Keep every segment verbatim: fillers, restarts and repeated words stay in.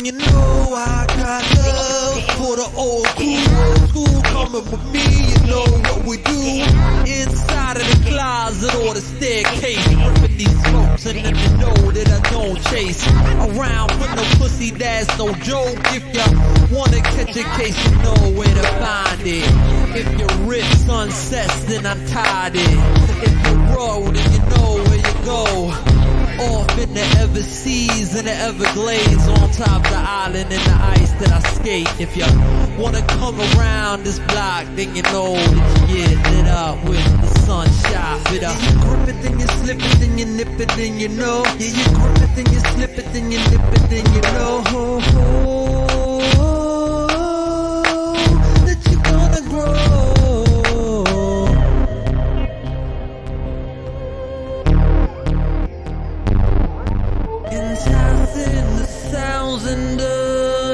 you know I got love for the old crew. School coming with me, you know what we do. Inside of the closet or the staircase, ripping these smokes and then you know that I don't chase around with no pussy, that's no joke. If you wanna catch a case, you know where to find it. If you rip sunsets, then I'm tired it. If you roll, then you know where you go. Off in the Everseas and the Everglades, on top of the island in the ice that I skate. If you wanna come around this block, then you know that you get lit up with the sunshine. Bit up. You grip it, then you slip it, then you nip it, then you know. Yeah, you grip it, then you slip it, then you nip it, then you know. Oh, oh, that you're gonna grow. Enticing the sounds in the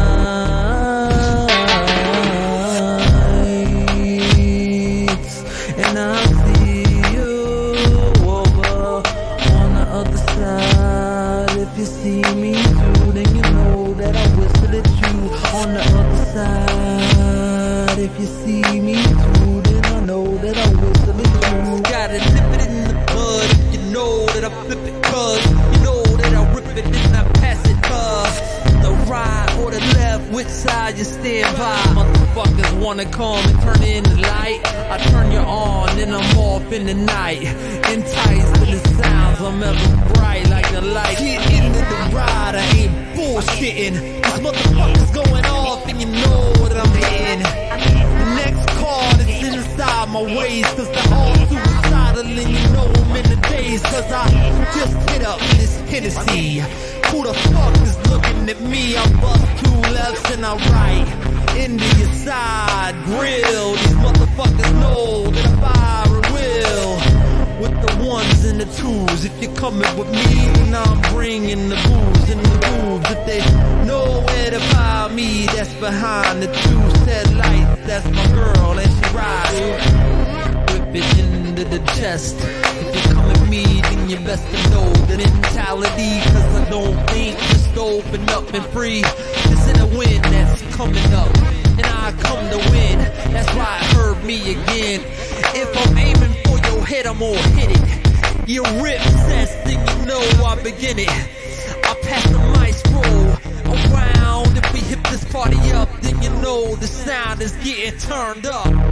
night, and I see you over on the other side. If you see me too, then you know that I whistle at you on the other side. If you see me too, then I know that I whistle at you. Gotta nip it in the bud if you know that I flip it, cuz you know that I rip it and I pass it, cuz the right or the left, which side you stand by. Motherfuckers wanna come and turn in the light, I turn you on, then I'm off in the night. Enticed with the sounds, I'm ever bright like the light. Get into the ride, I ain't bullshitting. This motherfucker's going off and you know what I'm hitting. The next card is inside my waist, cause they're all suicidal and you know I'm in the days. Cause I just hit up this Hennessy. Who the fuck is looking at me? I bust two lefts and I right into your side grill. These motherfuckers know that I fire at will. With the ones and the twos, if you're coming with me, then I'm bringing the booze and the boobs. If they know where to find me, that's behind the two set lights. That's my girl and she rides. Whip it into the chest. If you come with me, then you best to know the mentality. Cause I don't think just open up and free. This is a win that's coming up, and I come to win. That's why it hurt me again. If I'm aiming for your head, I'm gonna hit it. You rip sets, then you know I begin it. I pass the maestro around. If we hit this party up, then you know the sound is getting turned up.